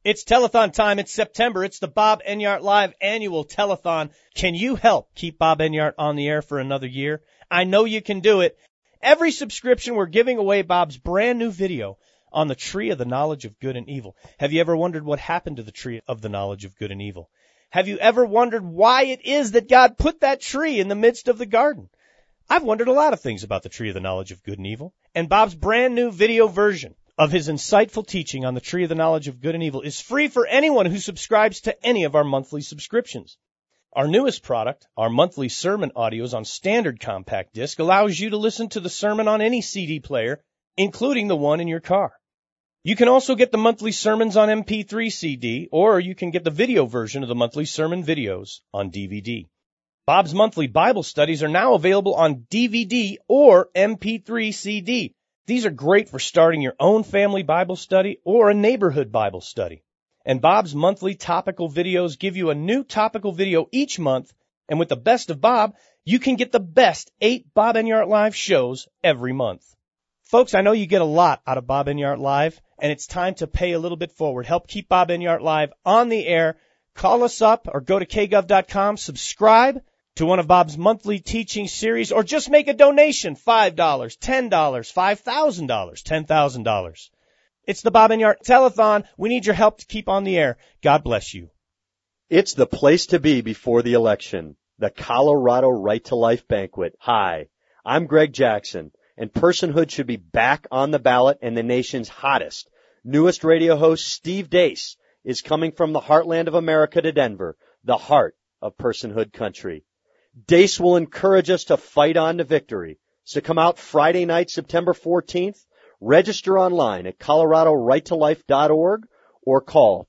It's telethon time. It's September. It's the Bob Enyart Live Annual Telethon. Can you help keep Bob Enyart on the air for another year? I know you can do it. Every subscription, we're giving away Bob's brand new video on the tree of the knowledge of good and evil. Have you ever wondered what happened to the tree of the knowledge of good and evil? Have you ever wondered why it is that God put that tree in the midst of the garden? I've wondered a lot of things about the tree of the knowledge of good and evil. And Bob's brand new video version of his insightful teaching on the tree of the knowledge of good and evil is free for anyone who subscribes to any of our monthly subscriptions. Our newest product, our monthly sermon audios on standard compact disc, allows you to listen to the sermon on any CD player, including the one in your car. You can also get the monthly sermons on MP3 CD, or you can get the video version of the monthly sermon videos on DVD. Bob's monthly Bible studies are now available on DVD or MP3 CD. These are great for starting your own family Bible study or a neighborhood Bible study. And Bob's monthly topical videos give you a new topical video each month. And with the best of Bob, you can get the best 8 Bob Enyart Live shows every month. Folks, I know you get a lot out of Bob Enyart Live, and it's time to pay a little bit forward. Help keep Bob Enyart Live on the air. Call us up or go to kgov.com, subscribe to one of Bob's monthly teaching series, or just make a donation, $5, $10, $5,000, $10,000. It's the Bob Enyart Telethon. We need your help to keep on the air. God bless you. It's the place to be before the election, the Colorado Right to Life Banquet. Hi, I'm Greg Jackson, and personhood should be back on the ballot, and the nation's hottest, newest radio host, Steve Deace, is coming from the heartland of America to Denver, the heart of personhood country. Deace will encourage us to fight on to victory. So come out Friday night, September 14th. Register online at coloradorighttolife.org or call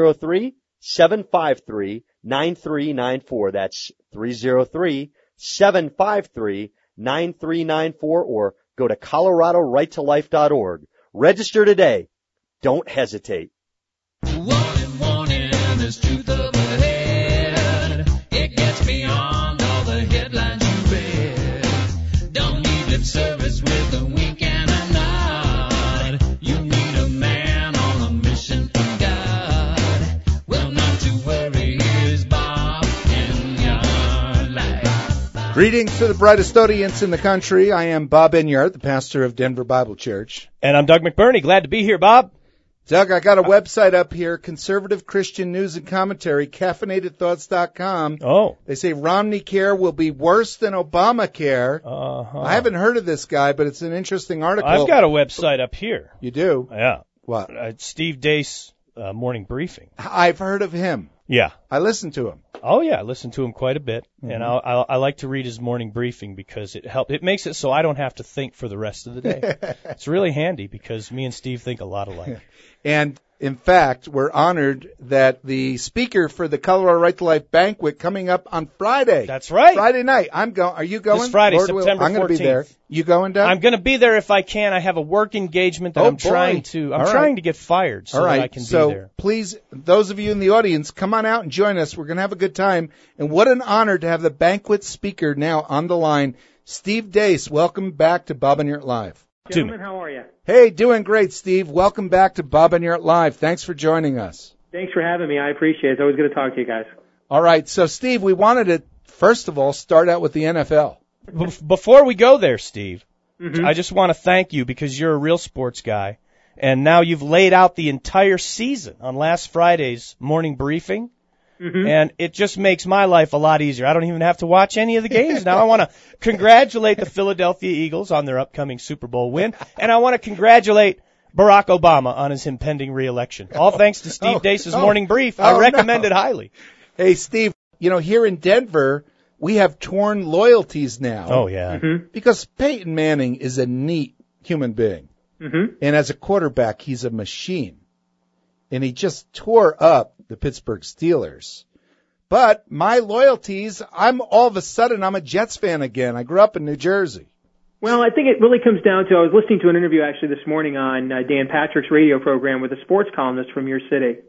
303-753-9394. That's 303-753-9394, or go to coloradorighttolife.org. Register today. Don't hesitate. Warning, there's truth up ahead. It gets beyond all the headlines you read. Don't need lip service with a wink and a nod. You need a man on a mission from God. Well, not to worry, here's Bob Enyart Live. Greetings to the brightest audience in the country. I am Bob Enyart, the pastor of Denver Bible Church. And I'm Doug McBurney. Glad to be here, Bob. Doug, I got a website up here, Conservative Christian News and Commentary, caffeinatedthoughts.com. Oh. They say Romney Care will be worse than Obamacare. Uh-huh. I haven't heard of this guy, but it's an interesting article. I've got a website up here. You do? Yeah. What? Steve Deace, Morning Briefing. I've heard of him. Yeah. I listen to him. Oh, yeah, I listen to him quite a bit, and I like to read his morning briefing because it makes it so I don't have to think for the rest of the day. It's really handy because me and Steve think a lot alike. And, in fact, we're honored that the speaker for the Colorado Right to Life Banquet coming up on Friday. That's right. Friday night. I'm going. Are you going? This Friday, Lord September 14th. I'm going to be there. You going, Doug? I'm going to be there if I can. I have a work engagement that I'm trying to get fired so that I can be there. So please, those of you in the audience, come on out and join us. We're going to have a good time. And what an honor to have the banquet speaker now on the line, Steve Deace. Welcome back to Bob Enyart Live. Gentlemen, how are you? Hey, doing great, Steve. Welcome back to Bob Enyart Live. Thanks for joining us. Thanks for having me. I appreciate it. It's always good to talk to you guys. All right. So, Steve, we wanted to, first of all, start out with the NFL. Before we go there, Steve, I just want to thank you because you're a real sports guy. And now you've laid out the entire season on last Friday's morning briefing. And it just makes my life a lot easier. I don't even have to watch any of the games now. I want to congratulate the Philadelphia Eagles on their upcoming Super Bowl win, and I want to congratulate Barack Obama on his impending re-election. All thanks to Steve Deace's morning brief. I recommend it highly. Hey, Steve, you know, here in Denver, we have torn loyalties now. Oh, yeah. Because Peyton Manning is a neat human being. And as a quarterback, he's a machine. And he just tore up the Pittsburgh Steelers. But my loyalties, I'm a Jets fan again. I grew up in New Jersey. Well, I think it really comes down to, I was listening to an interview actually this morning on Dan Patrick's radio program with a sports columnist from your city.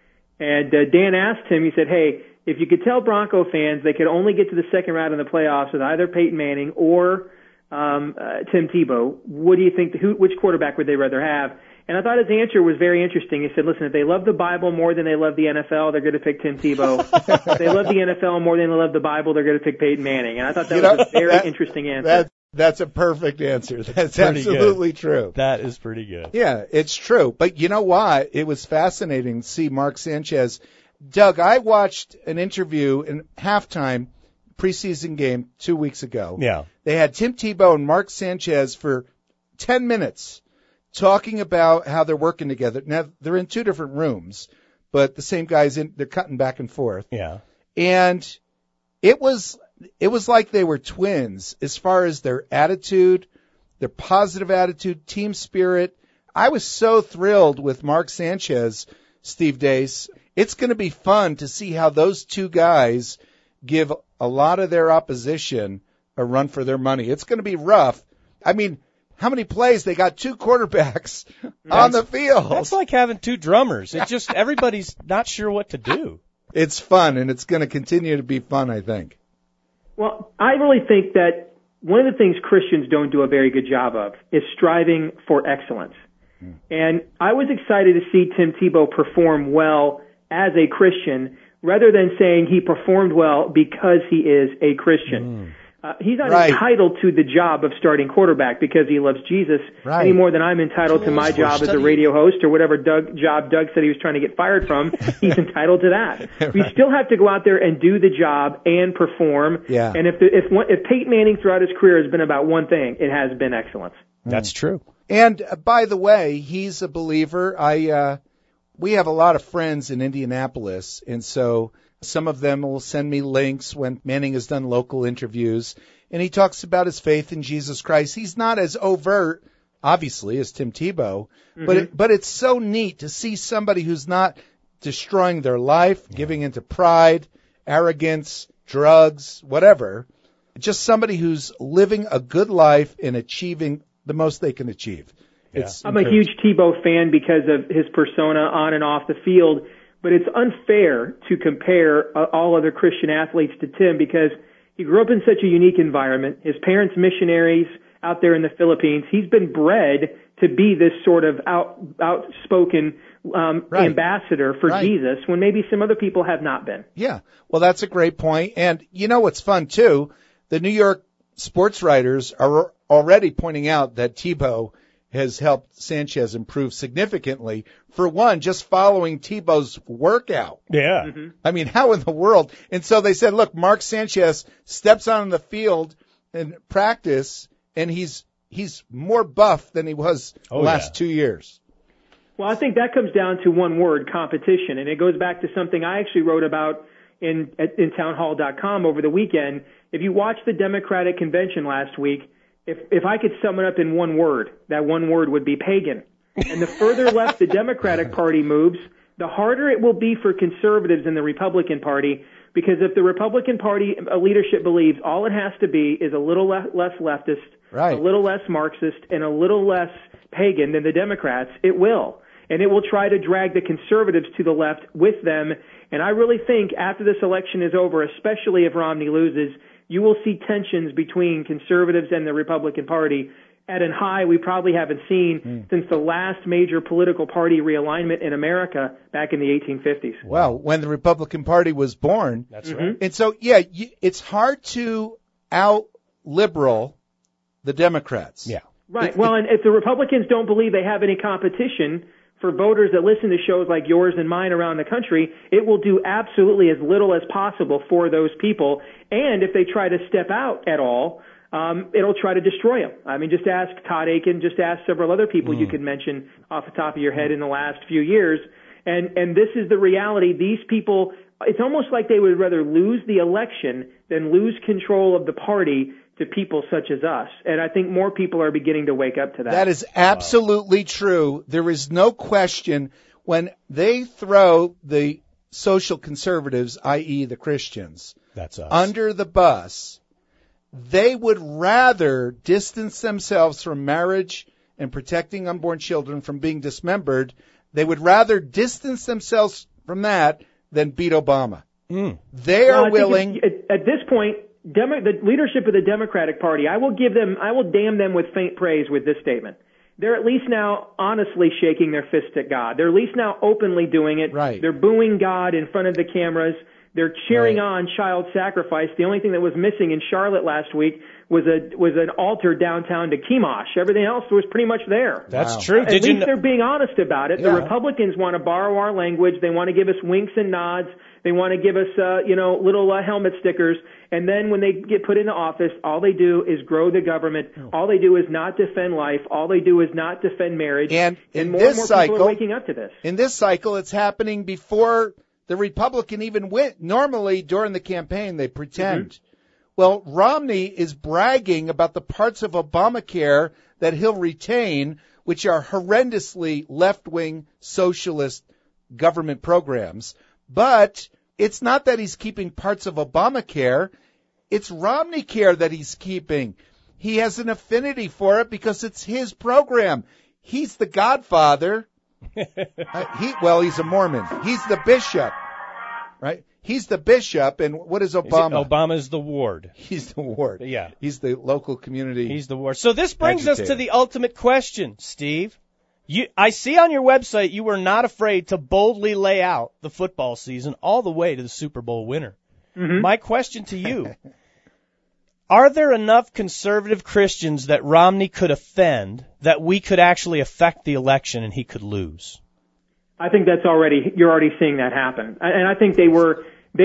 And Dan asked him, he said, hey, if you could tell Bronco fans they could only get to the second round in the playoffs with either Peyton Manning or Tim Tebow, what do you think, which quarterback would they rather have? And I thought his answer was very interesting. He said, listen, if they love the Bible more than they love the NFL, they're going to pick Tim Tebow. If they love the NFL more than they love the Bible, they're going to pick Peyton Manning. And I thought that was a very interesting answer. That's a perfect answer. That's Pretty absolutely good. true. That is pretty good. Yeah, it's true. But you know why? It was fascinating to see Mark Sanchez. Doug, I watched an interview in halftime preseason game 2 weeks ago. Yeah. They had Tim Tebow and Mark Sanchez for 10 minutes talking about how they're working together. Now, they're in two different rooms, but the same guys they're cutting back and forth. Yeah. And it was like they were twins as far as their attitude, their positive attitude, team spirit. I was so thrilled with Mark Sanchez, Steve Deace. It's going to be fun to see how those two guys give a lot of their opposition a run for their money. It's going to be rough. I mean, how many plays? They got two quarterbacks on the field. That's like having two drummers. It just, everybody's not sure what to do. It's fun, and it's going to continue to be fun, I think. Well, I really think that one of the things Christians don't do a very good job of is striving for excellence. And I was excited to see Tim Tebow perform well as a Christian rather than saying he performed well because he is a Christian. He's not entitled to the job of starting quarterback because he loves Jesus any more than I'm entitled to my job as a radio host or whatever job Doug said he was trying to get fired from. He's entitled to that. We still have to go out there and do the job and perform. Yeah. And if Peyton Manning throughout his career has been about one thing, it has been excellence. That's true. And by the way, he's a believer. We have a lot of friends in Indianapolis, and so some of them will send me links when Manning has done local interviews, and he talks about his faith in Jesus Christ. He's not as overt, obviously, as Tim Tebow, but it's so neat to see somebody who's not destroying their life, giving into pride, arrogance, drugs, whatever. Just somebody who's living a good life and achieving the most they can achieve. I'm a huge Tebow fan because of his persona on and off the field, but it's unfair to compare all other Christian athletes to Tim because he grew up in such a unique environment. His parents missionaries out there in the Philippines. He's been bred to be this sort of outspoken ambassador for Jesus when maybe some other people have not been. Yeah, well, that's a great point. And you know what's fun, too? The New York sports writers are already pointing out that Tebow has helped Sanchez improve significantly. For one, just following Tebow's workout. Yeah. I mean, how in the world? And so they said, look, Mark Sanchez steps on the field in practice, and he's more buff than he was the last 2 years. Well, I think that comes down to one word, competition. And it goes back to something I actually wrote about in townhall.com over the weekend. If you watched the Democratic convention last week, if I could sum it up in one word, that one word would be pagan. And the further left the Democratic Party moves, the harder it will be for conservatives in the Republican Party, because if the Republican Party leadership believes all it has to be is a little less leftist, a little less Marxist, and a little less pagan than the Democrats, it will. And it will try to drag the conservatives to the left with them. And I really think after this election is over, especially if Romney loses, you will see tensions between conservatives and the Republican Party at a high we probably haven't seen since the last major political party realignment in America back in the 1850s. Well, when the Republican Party was born. That's right. And so, yeah, it's hard to out-liberal the Democrats. Yeah. Right. Well, and if the Republicans don't believe they have any competition for voters that listen to shows like yours and mine around the country, it will do absolutely as little as possible for those people. And if they try to step out at all, it'll try to destroy them. I mean, just ask Todd Aiken, just ask several other people you could mention off the top of your head in the last few years. And this is the reality. These people, it's almost like they would rather lose the election than lose control of the party to people such as us. And I think more people are beginning to wake up to that. That is absolutely true. There is no question when they throw the social conservatives, i.e. the Christians, that's us, under the bus, they would rather distance themselves from marriage and protecting unborn children from being dismembered. They would rather distance themselves from that than beat Obama. They are willing. At this point, the leadership of the Democratic Party, I will damn them with faint praise with this statement. they're at least now honestly shaking their fist at God. They're at least now openly doing it. Right. They're booing God in front of the cameras. They're cheering Right. on child sacrifice. The only thing that was missing in Charlotte last week was an altar downtown to Chemosh. Everything else was pretty much there. That's Wow. true. At Did you least know? they're being honest about it. Yeah. The Republicans want to borrow our language. They want to give us winks and nods. They want to give us, little helmet stickers. And then when they get put into office, all they do is grow the government. All they do is not defend life. All they do is not defend marriage. And in more this and more cycle, people are waking up to this. In this cycle, it's happening before the Republican even win. Normally, during the campaign, they pretend. Mm-hmm. Well, Romney is bragging about the parts of Obamacare that he'll retain, which are horrendously left-wing socialist government programs. But it's not that he's keeping parts of Obamacare. It's Romneycare that he's keeping. He has an affinity for it because it's his program. He's the godfather. He's a Mormon. He's the bishop, right? He's the bishop, and what is Obama? Obama's the ward. He's the ward. Yeah. He's the local community. He's the ward. So this brings us to agitator. the ultimate question, Steve. I see on your website you were not afraid to boldly lay out the football season all the way to the Super Bowl winner. Mm-hmm. My question to you, are there enough conservative Christians that Romney could offend that we could actually affect the election and he could lose? I think you're already seeing that happen. And I think they were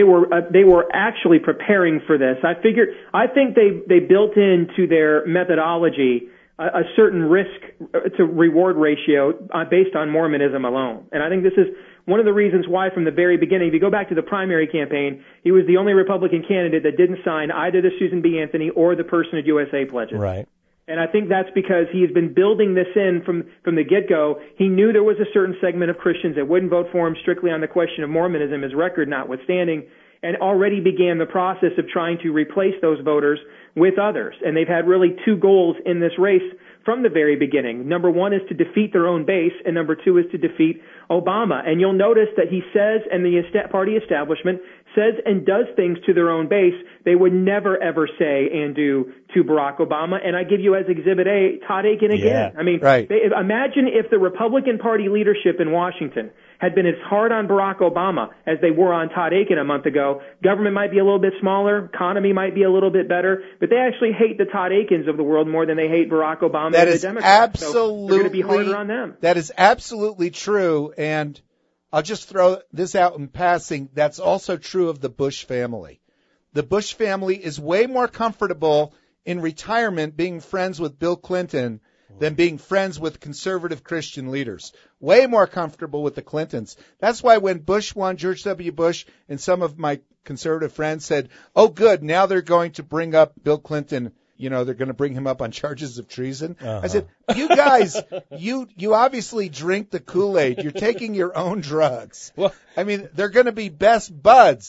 actually preparing for this. I think they built into their methodology a certain risk to reward ratio based on Mormonism alone. And I think this is one of the reasons why from the very beginning, if you go back to the primary campaign, he was the only Republican candidate that didn't sign either the Susan B. Anthony or the Personhood USA pledges. Right. And I think that's because he has been building this in from the get-go. He knew there was a certain segment of Christians that wouldn't vote for him strictly on the question of Mormonism, his record notwithstanding, and already began the process of trying to replace those voters with others. And they've had really two goals in this race from the very beginning. Number one is to defeat their own base, and number two is to defeat Obama. And you'll notice that he says, and the party establishment says and does things to their own base they would never, ever say and do to Barack Obama. And I give you as Exhibit A, Todd Akin again. Yeah, I mean, right. Imagine if the Republican Party leadership in Washington had been as hard on Barack Obama as they were on Todd Akin a month ago. Government might be a little bit smaller, economy might be a little bit better, but they actually hate the Todd Akins of the world more than they hate Barack Obama That and is the Democrats. So absolutely, they're going to be harder on them. That is absolutely true, and I'll just throw this out in passing. That's also true of the Bush family. The Bush family is way more comfortable in retirement being friends with Bill Clinton than being friends with conservative Christian leaders. Way more comfortable with the Clintons. That's why when Bush won, George W. Bush and some of my conservative friends said, oh, good, now they're going to bring up Bill Clinton. You know, they're going to bring him up on charges of treason. Uh-huh. I said, you guys, you obviously drink the Kool-Aid. You're taking your own drugs. Well, I mean, they're going to be best buds.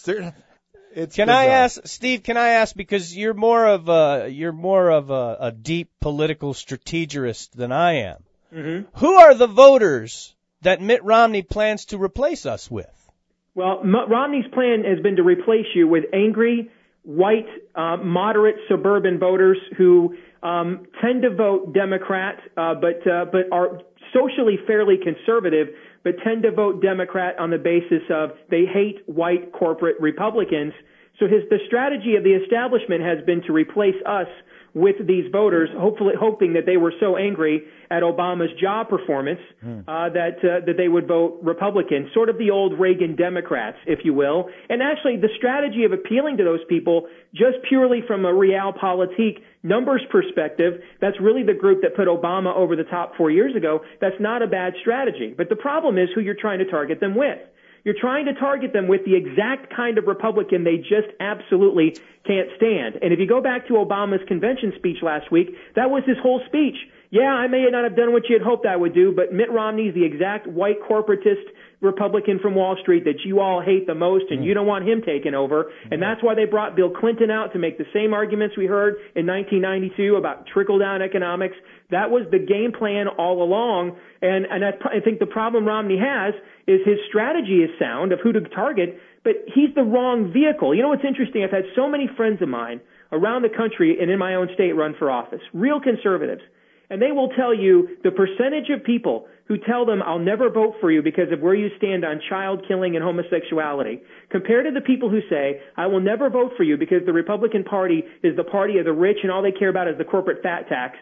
Can I ask, Steve? Can I ask, because you're more of a deep political strategist than I am. Mm-hmm. Who are the voters that Mitt Romney plans to replace us with? Well, Romney's plan has been to replace you with angry, white, moderate suburban voters who tend to vote Democrat, but are socially fairly conservative, but tend to vote Democrat on the basis of they hate white corporate Republicans. So the strategy of the establishment has been to replace us with these voters, hoping that they were so angry at Obama's job performance that they would vote Republican, sort of the old Reagan Democrats, if you will. And actually, the strategy of appealing to those people, just purely from a realpolitik numbers perspective, that's really the group that put Obama over the top 4 years ago. That's not a bad strategy. But the problem is who you're trying to target them with. You're trying to target them with the exact kind of Republican they just absolutely can't stand. And if you go back to Obama's convention speech last week, that was his whole speech. Yeah, I may not have done what you had hoped I would do, but Mitt Romney's the exact white corporatist Republican from Wall Street that you all hate the most, and you don't want him taken over. And that's why they brought Bill Clinton out to make the same arguments we heard in 1992 about trickle-down economics. That was the game plan all along. And I think the problem Romney has is his strategy is sound of who to target, but he's the wrong vehicle. You know what's interesting? I've had so many friends of mine around the country and in my own state run for office, real conservatives. And they will tell you the percentage of people who tell them, I'll never vote for you because of where you stand on child killing and homosexuality, compared to the people who say, I will never vote for you because the Republican Party is the party of the rich and all they care about is the corporate fat cats.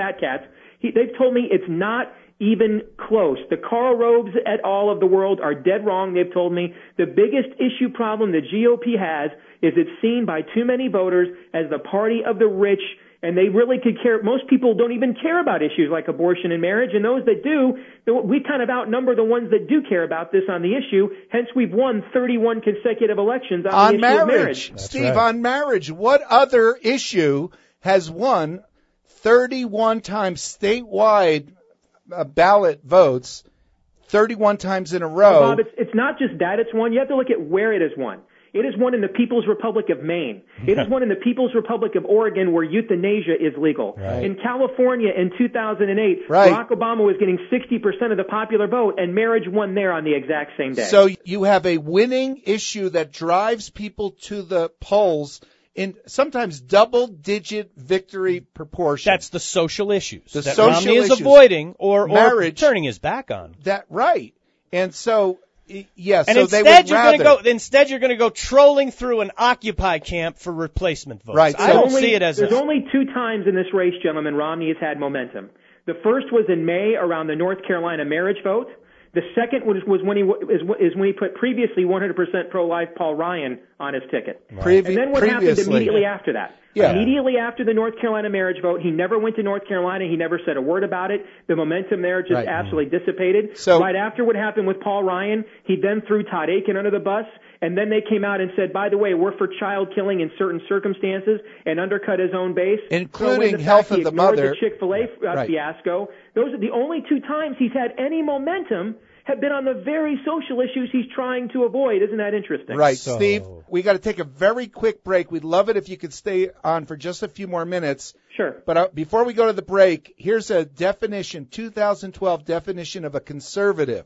They've told me it's not even close. The Karl Roves et al. Of the world are dead wrong. They've told me the biggest issue problem the GOP has is it's seen by too many voters as the party of the rich, and they really could care. Most people don't even care about issues like abortion and marriage, and those that do, we kind of outnumber the ones that do care about this on the issue. Hence, we've won 31 consecutive elections on the issue of marriage. Steve, on marriage, what other issue has won 31 times statewide ballot votes, 31 times in a row? Well, Bob, it's not just that it's won. You have to look at where it has won. It is one in the People's Republic of Maine. It is one in the People's Republic of Oregon where euthanasia is legal. Right. In California in 2008, right, Barack Obama was getting 60% of the popular vote, and marriage won there on the exact same day. So you have a winning issue that drives people to the polls in sometimes double-digit victory proportion. That's the social issues the that social Romney is issues. avoiding or Marriage, turning his back on. That right. And so yes, and so instead they would you're rather. you're going to go trolling through an Occupy camp for replacement votes. Right. I don't see it as there's only two times in this race, gentlemen, Romney has had momentum. The first was in May around the North Carolina marriage vote. The second was when he put previously 100% pro-life Paul Ryan on his ticket. Right. And then what happened immediately after that? Yeah. Immediately after the North Carolina marriage vote, he never went to North Carolina. He never said a word about it. The momentum there just absolutely dissipated. So, right after what happened with Paul Ryan, he then threw Todd Aiken under the bus. And then they came out and said, by the way, we're for child killing in certain circumstances, and undercut his own base. Including health of the mother. The Chick-fil-A fiasco. Those are the only two times he's had any momentum have been on the very social issues he's trying to avoid. Isn't that interesting? Right. Steve, we got to take a very quick break. We'd love it if you could stay on for just a few more minutes. Sure. But before we go to the break, here's a definition, 2012 definition of a conservative.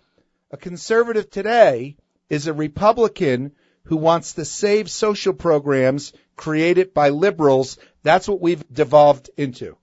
A conservative today is a Republican who wants to save social programs created by liberals. That's what we've devolved into.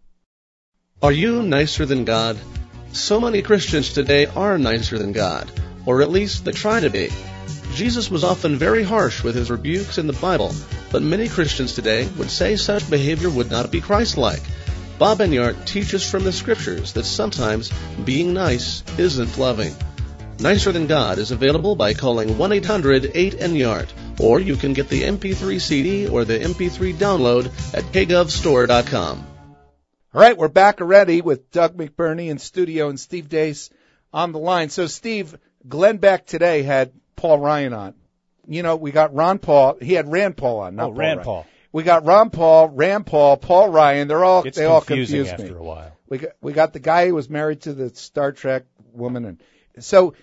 Are you nicer than God? So many Christians today are nicer than God, or at least they try to be. Jesus was often very harsh with his rebukes in the Bible, but many Christians today would say such behavior would not be Christ-like. Bob Enyart teaches from the Scriptures that sometimes being nice isn't loving. Nicer Than God is available by calling 1-800-8-ENYART, or you can get the MP3 CD or the MP3 download at kgovstore.com. All right, we're back already with Doug McBurney in studio and Steve Deace on the line. So, Steve, Glenn Beck today had Paul Ryan on. You know, we got Ron Paul. He had Rand Paul on, not Paul Rand Ryan. Paul. We got Ron Paul, Rand Paul, Paul Ryan. They all confuse after me. a while. We got the guy who was married to the Star Trek woman, and so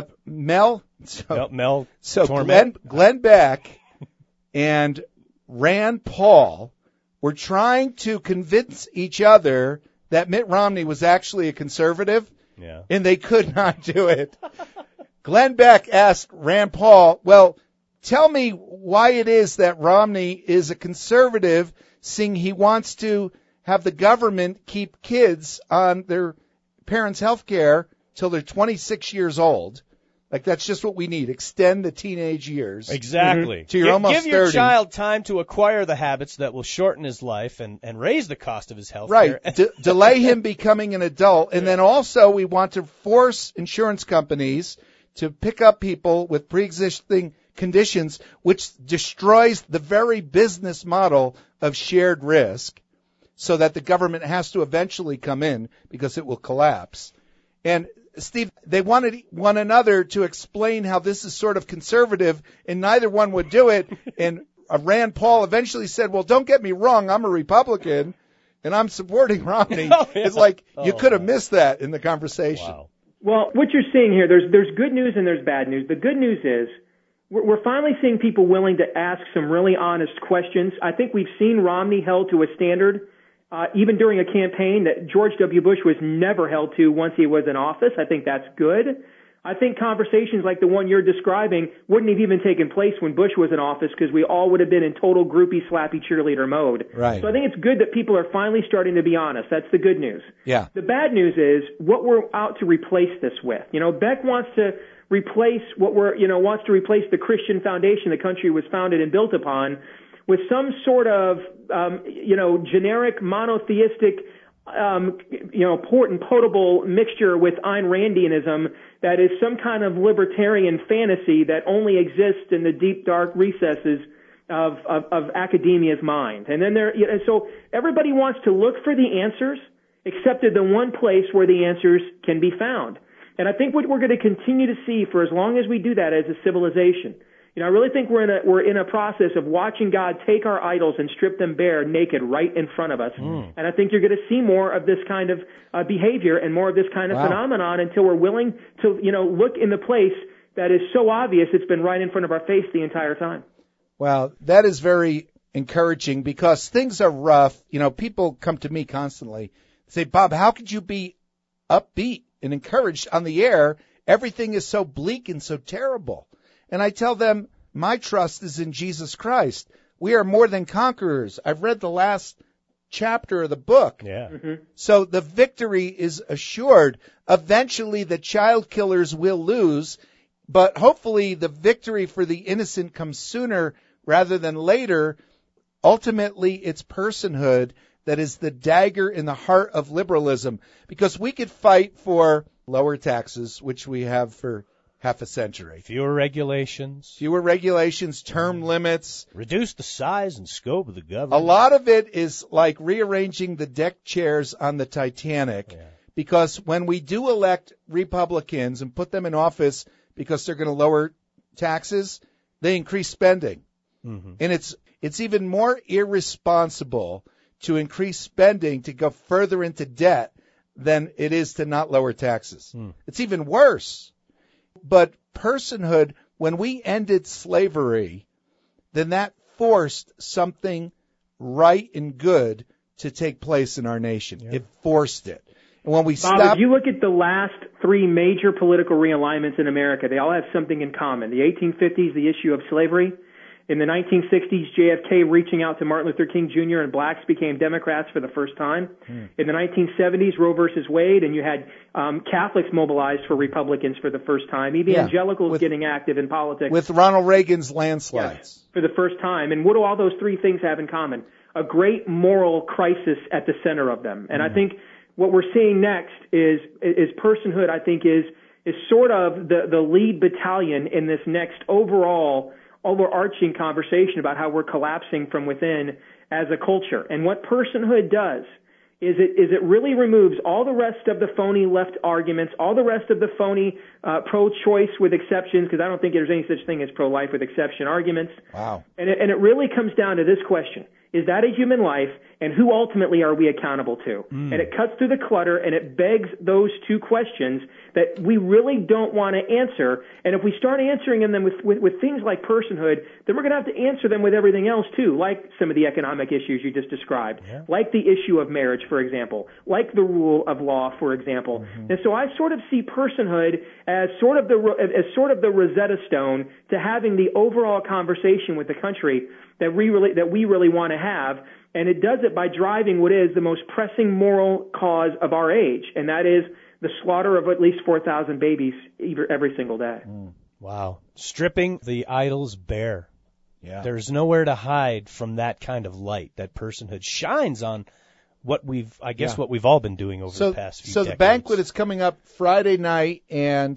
Mel. So Glenn Beck and Rand Paul were trying to convince each other that Mitt Romney was actually a conservative, and they could not do it. Glenn Beck asked Rand Paul, well, tell me why it is that Romney is a conservative, seeing he wants to have the government keep kids on their parents' health care till they're 26 years old. Like, that's just what we need. Extend the teenage years. Exactly. To your almost 30. Give your child time to acquire the habits that will shorten his life and raise the cost of his health care. Right. Delay him becoming an adult. And then also we want to force insurance companies to pick up people with pre-existing conditions, which destroys the very business model of shared risk, so that the government has to eventually come in because it will collapse. And Steve, they wanted one another to explain how this is sort of conservative, and neither one would do it. And Rand Paul eventually said, well, don't get me wrong, I'm a Republican, and I'm supporting Romney. It's like you could have missed that in the conversation. Wow. Well, what you're seeing here, there's good news and there's bad news. The good news is we're finally seeing people willing to ask some really honest questions. I think we've seen Romney held to a standard even during a campaign that George W. Bush was never held to once he was in office. I think that's good. I think conversations like the one you're describing wouldn't have even taken place when Bush was in office because we all would have been in total groupie, slappy cheerleader mode. Right. So I think it's good that people are finally starting to be honest. That's the good news. Yeah. The bad news is what we're out to replace this with. Beck wants to replace wants to replace the Christian foundation the country was founded and built upon with some sort of, generic monotheistic, potable mixture with Ayn Randianism that is some kind of libertarian fantasy that only exists in the deep, dark recesses of academia's mind. And then so everybody wants to look for the answers, except in the one place where the answers can be found. And I think what we're going to continue to see for as long as we do that as a civilization, I really think we're in a process of watching God take our idols and strip them bare naked right in front of us. And I think you're going to see more of this kind of behavior and more of this kind of phenomenon until we're willing to, look in the place that is so obvious it's been right in front of our face the entire time. Well, that is very encouraging because things are rough. People come to me constantly, say, Bob, how could you be upbeat and encouraged on the air? Everything is so bleak and so terrible. And I tell them, my trust is in Jesus Christ. We are more than conquerors. I've read the last chapter of the book. Yeah. Mm-hmm. So the victory is assured. Eventually the child killers will lose, but hopefully the victory for the innocent comes sooner rather than later. Ultimately, it's personhood that is the dagger in the heart of liberalism, because we could fight for lower taxes, which we have for half a century. Fewer regulations. Term limits. Reduce the size and scope of the government. A lot of it is like rearranging the deck chairs on the Titanic, because when we do elect Republicans and put them in office because they're going to lower taxes, they increase spending. Mm-hmm. And it's even more irresponsible to increase spending to go further into debt than it is to not lower taxes. It's even worse. But personhood, when we ended slavery, then that forced something right and good to take place in our nation. Yeah. It forced it. And when we Bob, if you look at the last three major political realignments in America, they all have something in common. The 1850s, the issue of slavery. In the 1960s, JFK reaching out to Martin Luther King Jr. and blacks became Democrats for the first time. In the 1970s, Roe versus Wade, and you had Catholics mobilized for Republicans for the first time. Evangelicals getting active in politics. With Ronald Reagan's landslides. Yes, for the first time. And what do all those three things have in common? A great moral crisis at the center of them. And I think what we're seeing next is personhood, I think, is sort of the lead battalion in this next overarching conversation about how we're collapsing from within as a culture. And what personhood does is it really removes all the rest of the phony left arguments, all the rest of the phony pro-choice with exceptions, because I don't think there's any such thing as pro-life with exception arguments. Wow. And it really comes down to this question. Is that a human life, and who ultimately are we accountable to? And it cuts through the clutter, and it begs those two questions that we really don't want to answer. And if we start answering them with things like personhood, then we're going to have to answer them with everything else, too, like some of the economic issues you just described, like the issue of marriage, for example, like the rule of law, for example. And so I sort of see personhood as sort of the Rosetta Stone to having the overall conversation with the country that we really want to have, and it does it by driving what is the most pressing moral cause of our age, and that is the slaughter of at least 4,000 babies every single day. Wow. Stripping the idols bare. Yeah. There's nowhere to hide from that kind of light. That personhood shines on what we've all been doing over the past few decades. So the banquet is coming up Friday night, and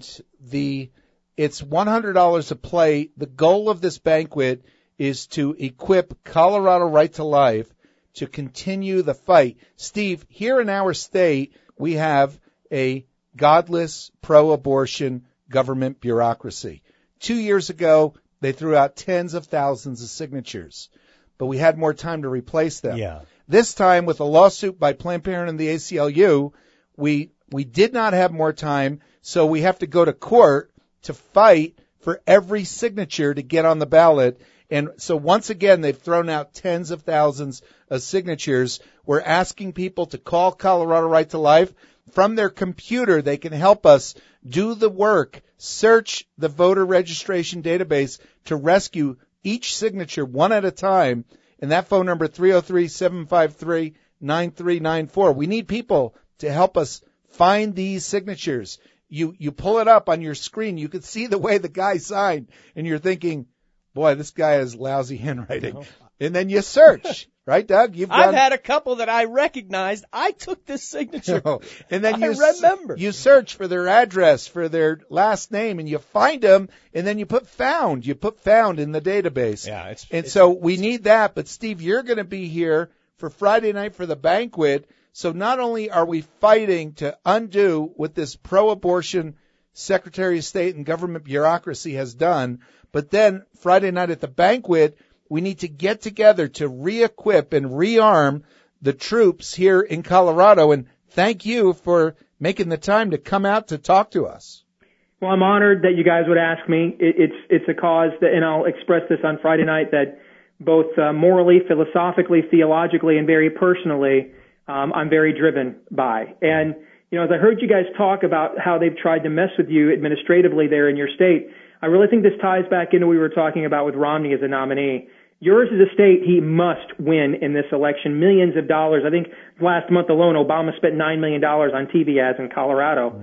it's $100 a plate. The goal of this banquet is to equip Colorado Right to Life to continue the fight. Steve, here in our state, we have a godless, pro-abortion government bureaucracy. 2 years ago, they threw out tens of thousands of signatures, but we had more time to replace them. Yeah. This time, with a lawsuit by Planned Parenthood and the ACLU, we did not have more time, so we have to go to court to fight for every signature to get on the ballot. And so once again, they've thrown out tens of thousands of signatures. We're asking people to call Colorado Right to Life. From their computer, they can help us do the work, search the voter registration database to rescue each signature one at a time, and that phone number 303-753-9394. We need people to help us find these signatures. You pull it up on your screen, you can see the way the guy signed, and you're thinking, boy, this guy has lousy handwriting. No. And then you search, right, Doug? I've had a couple that I recognized. I took this signature. No. And then I remember. You search for their address, for their last name, and you find them, and then you put found. You put found in the database. Yeah, so we need that. But, Steve, you're going to be here for Friday night for the banquet. So not only are we fighting to undo what this pro-abortion Secretary of State and government bureaucracy has done, but then Friday night at the banquet, we need to get together to re-equip and rearm the troops here in Colorado. And thank you for making the time to come out to talk to us. Well, I'm honored that you guys would ask me. It's a cause that, and I'll express this on Friday night, that both morally, philosophically, theologically, and very personally, I'm very driven by. And, as I heard you guys talk about how they've tried to mess with you administratively there in your state, I really think this ties back into what we were talking about with Romney as a nominee. Yours is a state he must win in this election. Millions of dollars. I think last month alone, Obama spent $9 million on TV ads in Colorado.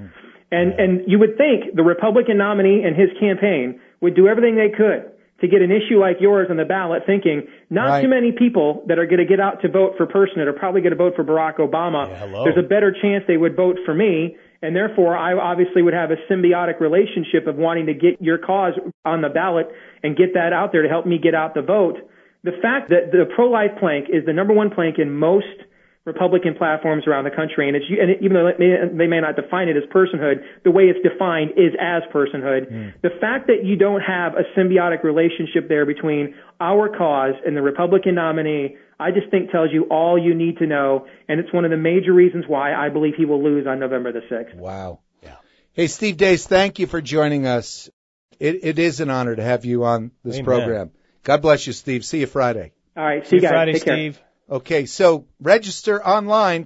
And you would think the Republican nominee and his campaign would do everything they could to get an issue like yours on the ballot, thinking not too many people that are going to get out to vote for personhood are probably going to vote for Barack Obama. There's a better chance they would vote for me, and therefore I obviously would have a symbiotic relationship of wanting to get your cause on the ballot and get that out there to help me get out the vote. The fact that the pro-life plank is the number one plank in most Republican platforms around the country, and even though they may not define it as personhood, the way it's defined is as personhood. The fact that you don't have a symbiotic relationship there between our cause and the Republican nominee, I just think tells you all you need to know, and it's one of the major reasons why I believe he will lose on November the 6th. Wow. Yeah. Hey, Steve Deace, thank you for joining us. It is an honor to have you on this program. God bless you, Steve. See you Friday. All right. See you guys. Friday, Take care. Steve. Okay, so register online,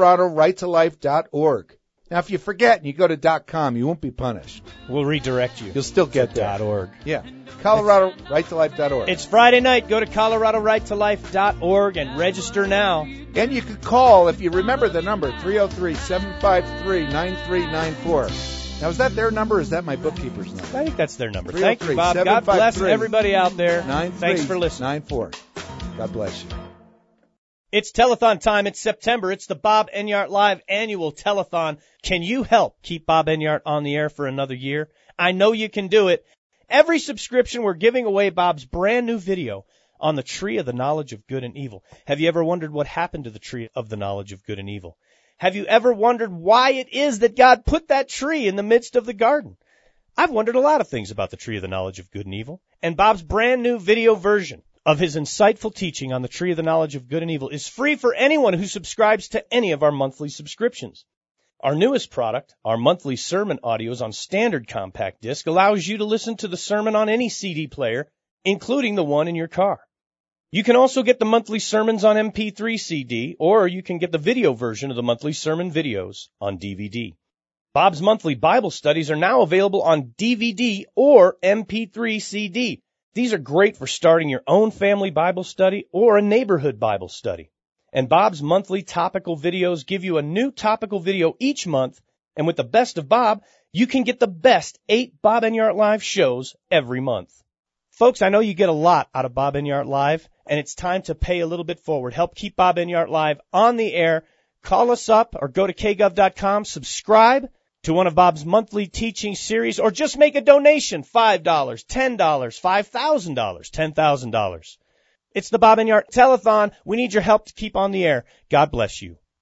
ColoradoRightToLife.org. Now, if you forget and you go to .com, you won't be punished. We'll redirect you. You'll still get there. .org. Yeah, ColoradoRightToLife.org. It's Friday night. Go to ColoradoRightToLife.org and register now. And you could call, if you remember the number, 303-753-9394. Now, is that their number or is that my bookkeeper's number? I think that's their number. Thank you, Bob. God bless everybody out there. 9394. Thanks for listening. 94. God bless you. It's telethon time. It's September. It's the Bob Enyart Live annual telethon. Can you help keep Bob Enyart on the air for another year? I know you can do it. Every subscription, we're giving away Bob's brand new video on the tree of the knowledge of good and evil. Have you ever wondered what happened to the tree of the knowledge of good and evil? Have you ever wondered why it is that God put that tree in the midst of the garden? I've wondered a lot of things about the tree of the knowledge of good and evil. And Bob's brand new video version of his insightful teaching on the tree of the knowledge of good and evil is free for anyone who subscribes to any of our monthly subscriptions. Our newest product, our monthly sermon audios on standard compact disc, allows you to listen to the sermon on any CD player, including the one in your car. You can also get the monthly sermons on MP3 CD, or you can get the video version of the monthly sermon videos on DVD. Bob's monthly Bible studies are now available on DVD or MP3 CD. These are great for starting your own family Bible study or a neighborhood Bible study. And Bob's monthly topical videos give you a new topical video each month. And with the best of Bob, you can get the best 8 Bob Enyart Live shows every month. Folks, I know you get a lot out of Bob Enyart Live, and it's time to pay a little bit forward. Help keep Bob Enyart Live on the air. Call us up or go to kgov.com, subscribe to one of Bob's monthly teaching series, or just make a donation, $5, $10, $5,000, $10,000. It's the Bob Enyart Telethon. We need your help to keep on the air. God bless you.